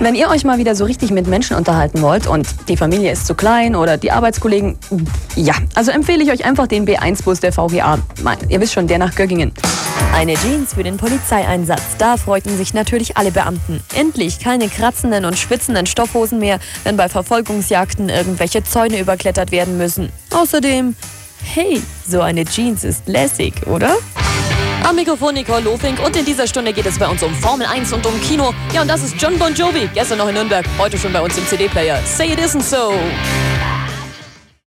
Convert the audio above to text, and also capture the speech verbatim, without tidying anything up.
Wenn ihr euch mal wieder so richtig mit Menschen unterhalten wollt und die Familie ist zu klein oder die Arbeitskollegen, ja, also empfehle ich euch einfach den B eins Bus der V G A. Ihr wisst schon, der nach Göggingen. Eine Jeans für den Polizeieinsatz. Da freuten sich natürlich alle Beamten. Endlich keine kratzenden und schwitzenden Stoffhosen mehr, wenn bei Verfolgungsjagden irgendwelche Zäune überklettert werden müssen. Außerdem, hey, so eine Jeans ist lässig, oder? Am Mikrofon Nicole Lofink und in dieser Stunde geht es bei uns um Formel eins und um Kino. Ja, und das ist Jon Bon Jovi, gestern noch in Nürnberg, heute schon bei uns im C D-Player. Say It Isn't So.